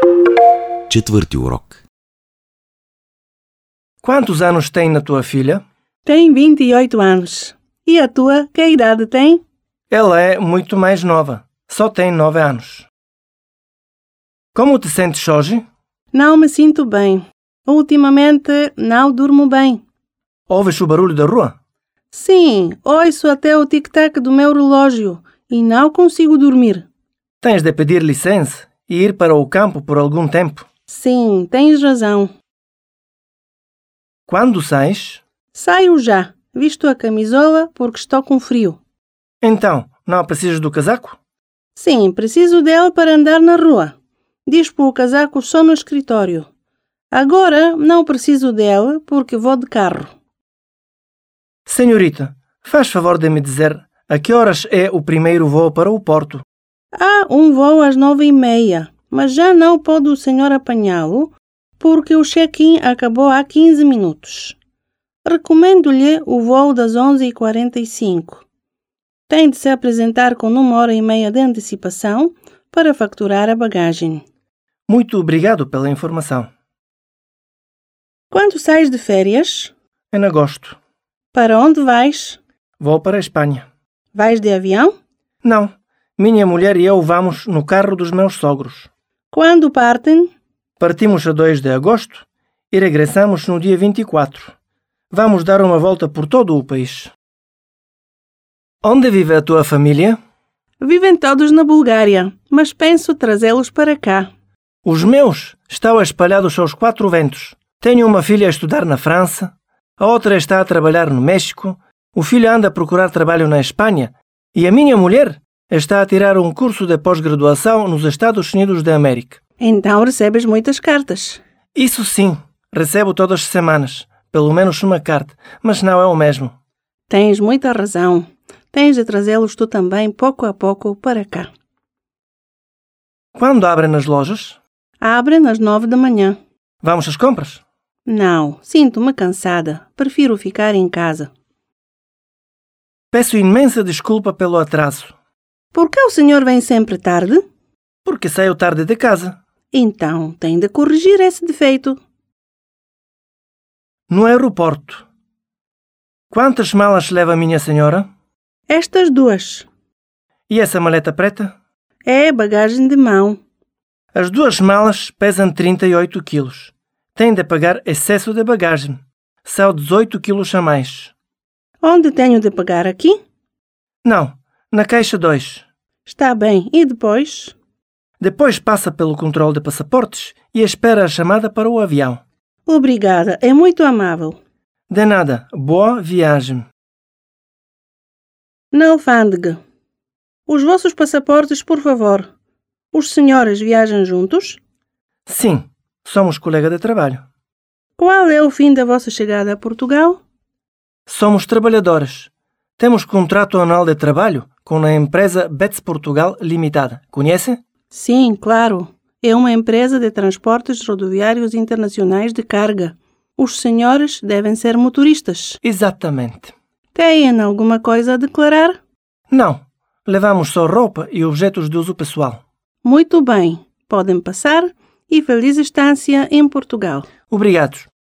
Четвърти урок. Quantos anos tem na tua filha? Tem 28 anos. E a tua, que idade tem? Ela é muito mais nova. Só tem 9 anos. Como te sentes hoje? Não me sinto bem. Ultimamente não durmo bem. Ouves o barulho da rua? Sim, ouço até o tic-tac do meu relógio e não consigo dormir. Tens de pedir licença e ir para o campo por algum tempo. Sim, tens razão. Quando sais? Saio já. Visto a camisola porque estou com frio. Então, não precisas do casaco? Sim, preciso dele para andar na rua. Dispo o casaco só no escritório. Agora não preciso dele porque vou de carro. Senhorita, faz favor de me dizer a que horas é o primeiro voo para o Porto? Há um voo às 9h30, mas já não pode o senhor apanhá-lo porque o check-in acabou há 15 minutos. Recomendo-lhe o voo das 11h45. Tem de se apresentar com 1h30 de antecipação para facturar a bagagem. Muito obrigado pela informação. Quando sais de férias? Em agosto. Para onde vais? Vou para a Espanha. Vais de avião? Não, minha mulher e eu vamos no carro dos meus sogros. Quando partem? Partimos a 2 de agosto e regressamos no dia 24. Vamos dar uma volta por todo o país. Onde vive a tua família? Vivem todos na Bulgária, mas penso trazê-los para cá. Os meus estão espalhados aos 4 ventos. Tenho uma filha a estudar na França, a outra está a trabalhar no México, o filho anda a procurar trabalho na Espanha e a minha mulher está a tirar um curso de pós-graduação nos Estados Unidos da América. Então recebes muitas cartas. Isso sim, recebo todas as semanas, pelo menos uma carta, mas não é o mesmo. Tens muita razão. Tens de trazê-los tu também, pouco a pouco, para cá. Quando abrem as lojas? Abrem às 9 da manhã. Vamos às compras? Não, sinto-me cansada. Prefiro ficar em casa. Peço imensa desculpa pelo atraso. Por que o senhor vem sempre tarde? Porque saio tarde de casa. Então, tem de corrigir esse defeito. No aeroporto. Quantas malas leva a minha senhora? Estas 2. E essa maleta preta? É bagagem de mão. As 2 malas pesam 38 quilos. Tem de pagar excesso de bagagem. São 18 quilos a mais. Onde tenho de pagar aqui? Não, na caixa 2. Está bem. E depois? Depois passa pelo controle de passaportes e espera a chamada para o avião. Obrigada. É muito amável. De nada. Boa viagem. Na alfândega. Os vossos passaportes, por favor. Os senhores viajam juntos? Sim, somos colega de trabalho. Qual é o fim da vossa chegada a Portugal? Somos trabalhadores. Temos contrato anual de trabalho com a empresa Betts Portugal Limitada. Conhece? Sim, claro. É uma empresa de transportes rodoviários internacionais de carga. Os senhores devem ser motoristas. Exatamente. Têm alguma coisa a declarar? Não, levamos só roupa e objetos de uso pessoal. Muito bem. Podem passar e feliz estância em Portugal. Obrigados.